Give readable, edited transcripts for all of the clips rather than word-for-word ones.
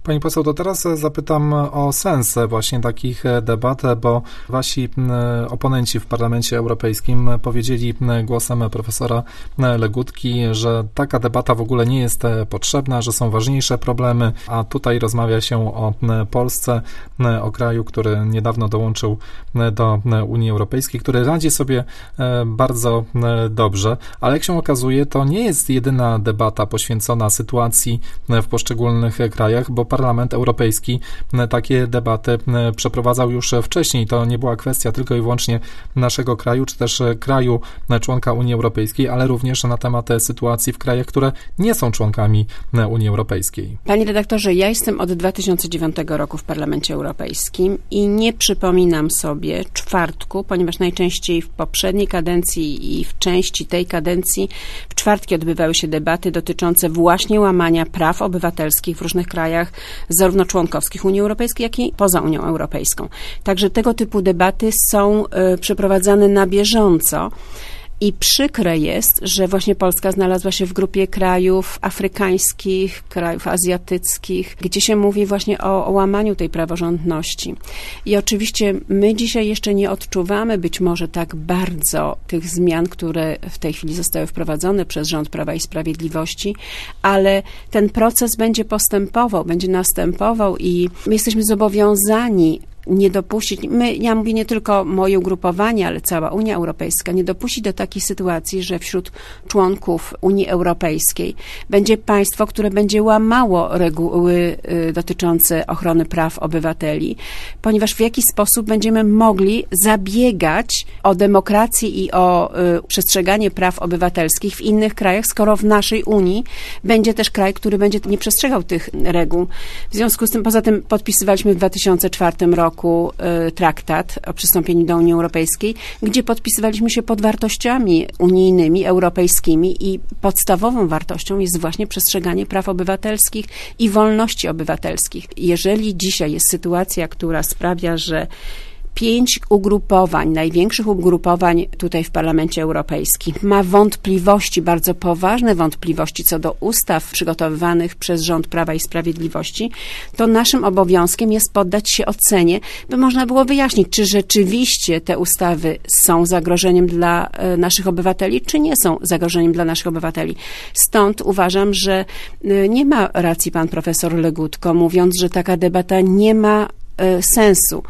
Pani poseł, to teraz zapytam o sens właśnie takich debat, bo wasi oponenci w Parlamencie Europejskim powiedzieli głosem profesora Legutki, że taka debata w ogóle nie jest potrzebna, że są ważniejsze problemy, a tutaj rozmawia się o Polsce, o kraju, który niedawno dołączył do Unii Europejskiej, który radzi sobie bardzo dobrze, ale jak się okazuje, to nie jest jedyna debata poświęcona sytuacji w poszczególnych krajach, bo Parlament Europejski takie debaty przeprowadzał już wcześniej. To nie była kwestia tylko i wyłącznie naszego kraju, czy też kraju członka Unii Europejskiej, ale również na temat sytuacji w krajach, które nie są członkami Unii Europejskiej. Panie redaktorze, ja jestem od 2009 roku w Parlamencie Europejskim i nie przypominam sobie czwartku, ponieważ najczęściej w poprzedniej kadencji i w części tej kadencji w czwartki odbywały się debaty dotyczące właśnie łamania praw obywatelskich w różnych krajach, zarówno członkowskich Unii Europejskiej, jak i poza Unią Europejską. Także tego typu debaty są przeprowadzane na bieżąco. I przykre jest, że właśnie Polska znalazła się w grupie krajów afrykańskich, krajów azjatyckich, gdzie się mówi właśnie o łamaniu tej praworządności. I oczywiście my dzisiaj jeszcze nie odczuwamy być może tak bardzo tych zmian, które w tej chwili zostały wprowadzone przez rząd Prawa i Sprawiedliwości, ale ten proces będzie postępował, będzie następował i my jesteśmy zobowiązani nie dopuścić, ja mówię nie tylko moje ugrupowanie, ale cała Unia Europejska, nie dopuścić do takiej sytuacji, że wśród członków Unii Europejskiej będzie państwo, które będzie łamało reguły dotyczące ochrony praw obywateli, ponieważ w jaki sposób będziemy mogli zabiegać o demokrację i o przestrzeganie praw obywatelskich w innych krajach, skoro w naszej Unii będzie też kraj, który będzie nie przestrzegał tych reguł. W związku z tym, poza tym podpisywaliśmy w 2004 roku traktat o przystąpieniu do Unii Europejskiej, gdzie podpisywaliśmy się pod wartościami unijnymi, europejskimi i podstawową wartością jest właśnie przestrzeganie praw obywatelskich i wolności obywatelskich. Jeżeli dzisiaj jest sytuacja, która sprawia, że 5 ugrupowań, największych ugrupowań tutaj w Parlamencie Europejskim ma wątpliwości, bardzo poważne wątpliwości co do ustaw przygotowywanych przez rząd Prawa i Sprawiedliwości, to naszym obowiązkiem jest poddać się ocenie, by można było wyjaśnić, czy rzeczywiście te ustawy są zagrożeniem dla naszych obywateli, czy nie są zagrożeniem dla naszych obywateli. Stąd uważam, że nie ma racji pan profesor Legutko, mówiąc, że taka debata nie ma sensu.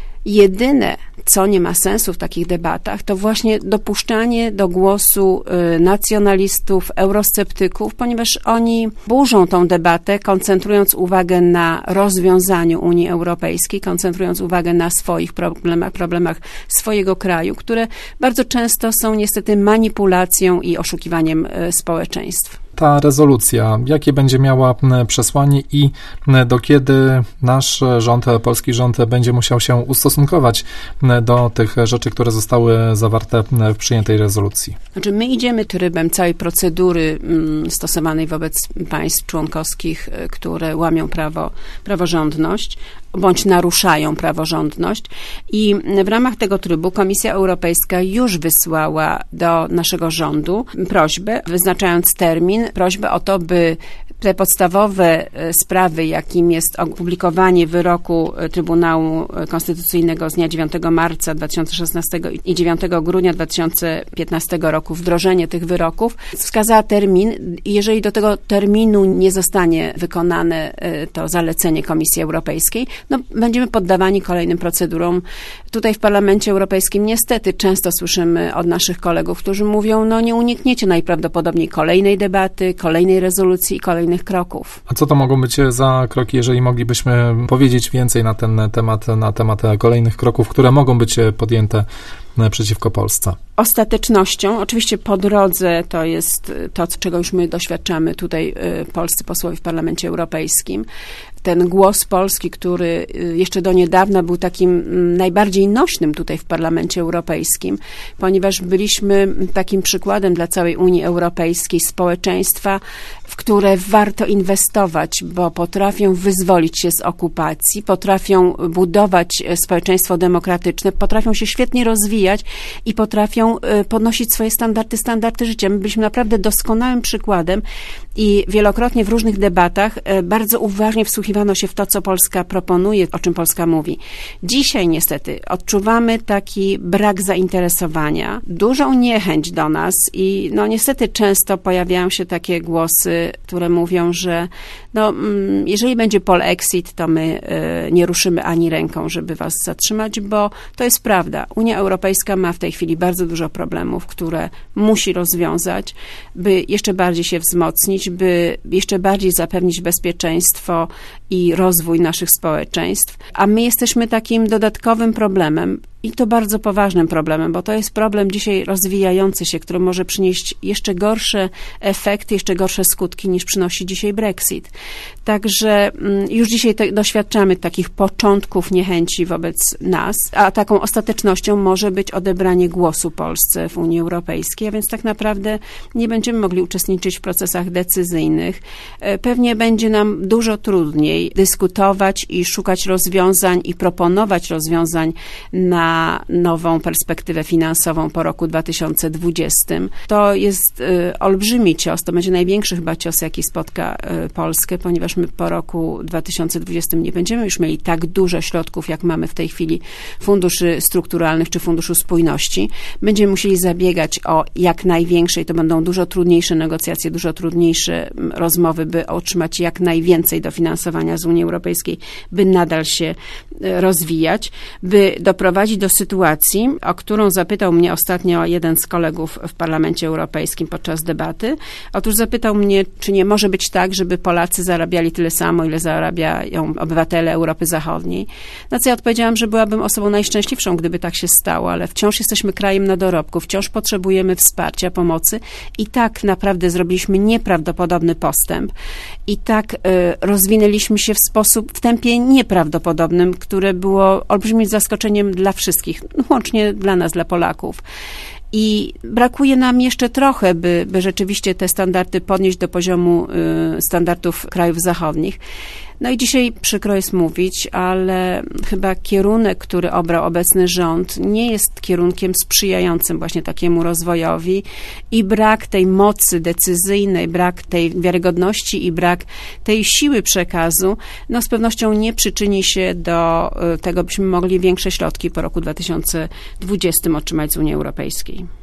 Jedyne, co nie ma sensu w takich debatach, to właśnie dopuszczanie do głosu nacjonalistów, eurosceptyków, ponieważ oni burzą tą debatę, koncentrując uwagę na rozwiązaniu Unii Europejskiej, koncentrując uwagę na swoich problemach swojego kraju, które bardzo często są niestety manipulacją i oszukiwaniem społeczeństw. Ta rezolucja, jakie będzie miała przesłanie i do kiedy nasz rząd, polski rząd będzie musiał się ustosunkować do tych rzeczy, które zostały zawarte w przyjętej rezolucji? Znaczy my idziemy trybem całej procedury stosowanej wobec państw członkowskich, które łamią praworządność bądź naruszają praworządność i w ramach tego trybu Komisja Europejska już wysłała do naszego rządu prośbę, wyznaczając termin, prośbę o to, by te podstawowe sprawy, jakim jest opublikowanie wyroku Trybunału Konstytucyjnego z dnia 9 marca 2016 i 9 grudnia 2015 roku, wdrożenie tych wyroków, wskazała termin i jeżeli do tego terminu nie zostanie wykonane to zalecenie Komisji Europejskiej, no, będziemy poddawani kolejnym procedurom. Tutaj w Parlamencie Europejskim niestety często słyszymy od naszych kolegów, którzy mówią, no nie unikniecie najprawdopodobniej kolejnej debaty, kolejnej rezolucji i kolejnych kroków. A co to mogą być za kroki, jeżeli moglibyśmy powiedzieć więcej na ten temat, na temat kolejnych kroków, które mogą być podjęte przeciwko Polsce? Ostatecznością, oczywiście po drodze to jest to, czego już my doświadczamy tutaj, polscy posłowie w Parlamencie Europejskim. Ten głos Polski, który jeszcze do niedawna był takim najbardziej nośnym tutaj w Parlamencie Europejskim, ponieważ byliśmy takim przykładem dla całej Unii Europejskiej, społeczeństwa, w które warto inwestować, bo potrafią wyzwolić się z okupacji, potrafią budować społeczeństwo demokratyczne, potrafią się świetnie rozwijać rozwijać i potrafią podnosić swoje standardy życia. My byliśmy naprawdę doskonałym przykładem i wielokrotnie w różnych debatach bardzo uważnie wsłuchiwano się w to, co Polska proponuje, o czym Polska mówi. Dzisiaj niestety odczuwamy taki brak zainteresowania, dużą niechęć do nas i niestety często pojawiają się takie głosy, które mówią, że jeżeli będzie polexit, to my nie ruszymy ani ręką, żeby was zatrzymać, bo to jest prawda. Unia Europejska ma w tej chwili bardzo dużo problemów, które musi rozwiązać, by jeszcze bardziej się wzmocnić, by jeszcze bardziej zapewnić bezpieczeństwo i rozwój naszych społeczeństw, a my jesteśmy takim dodatkowym problemem i to bardzo poważnym problemem, bo to jest problem dzisiaj rozwijający się, który może przynieść jeszcze gorsze efekty, jeszcze gorsze skutki niż przynosi dzisiaj Brexit. Także już dzisiaj doświadczamy takich początków niechęci wobec nas, a taką ostatecznością może być odebranie głosu Polsce w Unii Europejskiej, a więc tak naprawdę nie będziemy mogli uczestniczyć w procesach decyzyjnych. Pewnie będzie nam dużo trudniej dyskutować i szukać rozwiązań i proponować rozwiązań na nową perspektywę finansową po roku 2020. To jest olbrzymi cios, to będzie największy chyba cios, jaki spotka Polskę, ponieważ my po roku 2020 nie będziemy już mieli tak dużo środków, jak mamy w tej chwili funduszy strukturalnych czy Funduszu Spójności. Będziemy musieli zabiegać o jak największe i to będą dużo trudniejsze negocjacje, dużo trudniejsze rozmowy, by otrzymać jak najwięcej dofinansowania z Unii Europejskiej, by nadal się rozwijać, by doprowadzić do sytuacji, o którą zapytał mnie ostatnio jeden z kolegów w Parlamencie Europejskim podczas debaty. Otóż zapytał mnie, czy nie może być tak, żeby Polacy zarabiali tyle samo, ile zarabiają obywatele Europy Zachodniej. Na co ja odpowiedziałam, że byłabym osobą najszczęśliwszą, gdyby tak się stało, ale wciąż jesteśmy krajem na dorobku, wciąż potrzebujemy wsparcia, pomocy i tak naprawdę zrobiliśmy nieprawdopodobny postęp i tak rozwinęliśmy się w tempie nieprawdopodobnym, które było olbrzymim zaskoczeniem dla wszystkich, łącznie dla nas, dla Polaków. I brakuje nam jeszcze trochę, by rzeczywiście te standardy podnieść do poziomu standardów krajów zachodnich. No i dzisiaj przykro jest mówić, ale chyba kierunek, który obrał obecny rząd, nie jest kierunkiem sprzyjającym właśnie takiemu rozwojowi i brak tej mocy decyzyjnej, brak tej wiarygodności i brak tej siły przekazu, z pewnością nie przyczyni się do tego, byśmy mogli większe środki po roku 2020 otrzymać z Unii Europejskiej.